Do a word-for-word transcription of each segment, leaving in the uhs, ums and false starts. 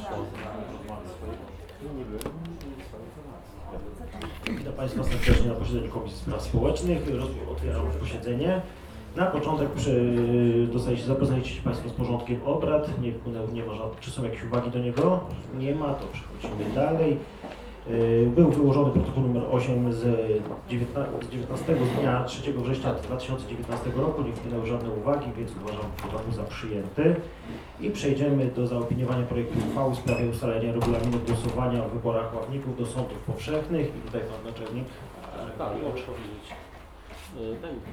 Witam Państwa serdecznie na posiedzeniu Komisji Spraw Społecznych. Otwieram posiedzenie. Na początek przy, dostajecie, zapoznajcie się Państwo z porządkiem obrad. Nie wpłynęło, nie ma żadnych, czy są jakieś uwagi do niego? Nie ma, to przechodzimy dalej. Był wyłożony protokół numer osiem z dziewiętnastego z dnia trzeciego września dwa tysiące dziewiętnastego roku. Nie wpłynęły żadne uwagi, więc uważam protokół za przyjęty. I przejdziemy do zaopiniowania projektu uchwały w sprawie ustalenia regulaminu głosowania w wyborach ławników do sądów powszechnych. I tutaj Pan Naczelnik. Tak, mogę powiedzieć. Daj mi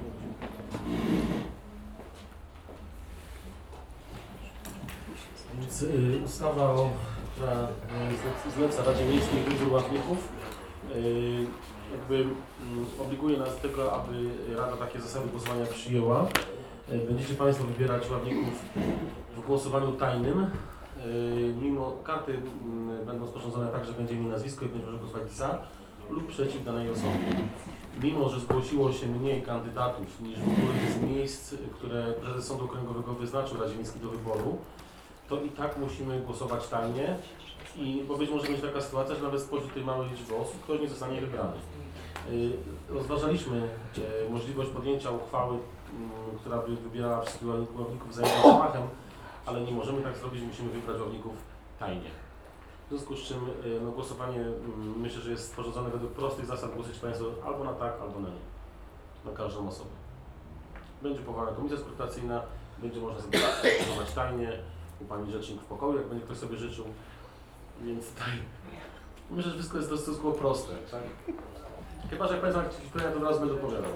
Więc y, ustawa, o, która y, zleca Radzie Miejskiej Wybór Ławników, y, jakby y, obliguje nas do tego, aby Rada takie zasady głosowania przyjęła. Y, będziecie Państwo wybierać ławników w głosowaniu tajnym. Y, mimo karty y, będą sporządzone tak, że będzie mi nazwisko i będzie można głosować za lub przeciw danej osoby. Mimo że zgłosiło się mniej kandydatów niż w ogóle jest miejsc, które prezes Sądu Okręgowego wyznaczył Radzie Miejskiej do wyboru, to i tak musimy głosować tajnie i bo być może być taka sytuacja, że nawet spośród tej małej liczby osób ktoś nie zostanie wybrany. Rozważaliśmy możliwość podjęcia uchwały, która by wybierała wszystkich ławników za jednym zamachem, ale nie możemy tak zrobić, musimy wybrać ławników tajnie. W związku z czym no, głosowanie myślę, że jest sporządzone według prostych zasad. Głosujcie Państwo albo na tak, albo na nie. Na każdą osobę. Będzie powołana komisja skrutacyjna, będzie można sobie głosować tajnie, u Pani Rzecznik w pokoju, jak będzie ktoś sobie życzył. Więc tutaj myślę, że wszystko jest stosunkowo proste. Tak? Chyba że jak Państwo mają jakieś pytania, to teraz będę odpowiadał.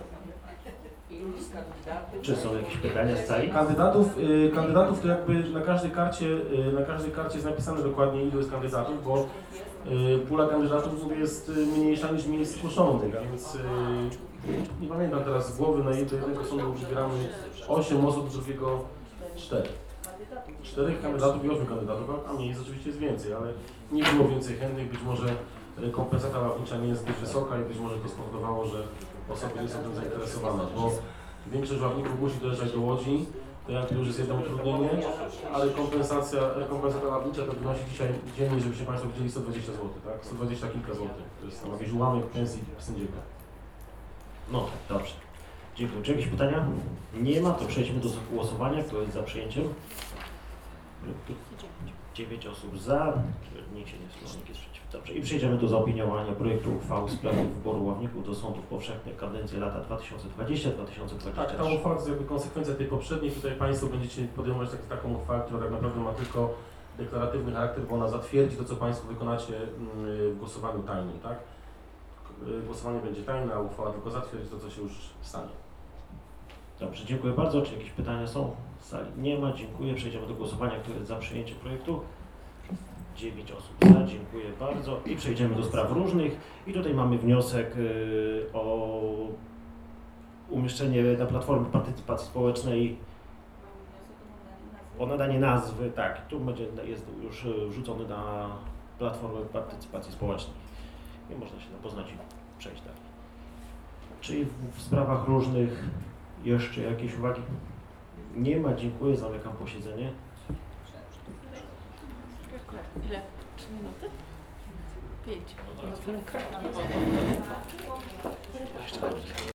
Czy są jakieś pytania z sali? Kandydatów, y, kandydatów to jakby na każdej karcie, y, na każdej karcie jest napisane dokładnie, ilu jest kandydatów, bo y, pula kandydatów jest mniejsza niż miejsc zgłoszonych, więc y, nie pamiętam teraz z głowy, na jednego sądu wybieramy osiem osób, z drugiego cztery. czterech kandydatów i ośmiu kandydatów, a miejsc oczywiście jest więcej, ale nie było więcej chętnych, być może kompensata ławnicza nie jest zbyt wysoka i być może to spowodowało, że osoby nie są tym zainteresowane, bo większość ławników musi dojeżdżać do Łodzi, to jakby już jest jedno utrudnienie, ale kompensacja, kompensata ławnicza to wynosi dzisiaj dziennie, żebyście Państwo widzieli sto dwadzieścia złotych, tak? sto dwadzieścia kilka złotych, to jest tam jakiś ułamek pensji sędziego. No tak, dobrze. Dziękuję. Czy jakieś pytania? Nie ma, to przejdźmy do głosowania. Kto jest za przyjęciem? dziewięć osób za, nikt się nie wstrzymał, nikt jest przeciw. Dobrze. I przejdziemy do zaopiniowania projektu uchwały w sprawie wyboru ławników do sądów powszechnych kadencji lata dwa tysiące dwudziesty do dwa tysiące dwudziestego trzeciego. Tak, ta uchwała to jest jakby konsekwencja tej poprzedniej. Tutaj Państwo będziecie podejmować tak, taką uchwałę, która tak naprawdę ma tylko deklaratywny charakter, bo ona zatwierdzi to, co Państwo wykonacie w głosowaniu tajnym, tak? Głosowanie będzie tajne, a uchwała tylko zatwierdzi to, co się już stanie. Dobrze, dziękuję bardzo. Czy jakieś pytania są w sali? Nie ma, dziękuję. Przejdziemy do głosowania, kto jest za przyjęciem projektu. dziewięć osób za, dziękuję bardzo. I przejdziemy do spraw różnych. I tutaj mamy wniosek yy, o umieszczenie na Platformie Partycypacji Społecznej, o nadanie nazwy, tak, tu będzie, jest już wrzucony na Platformę Partycypacji Społecznej. I można się zapoznać i przejść dalej. Czyli w, w sprawach różnych jeszcze jakieś uwagi? Nie ma, dziękuję, zamykam posiedzenie. Ile? Trzy minuty? Pięć. Jeszcze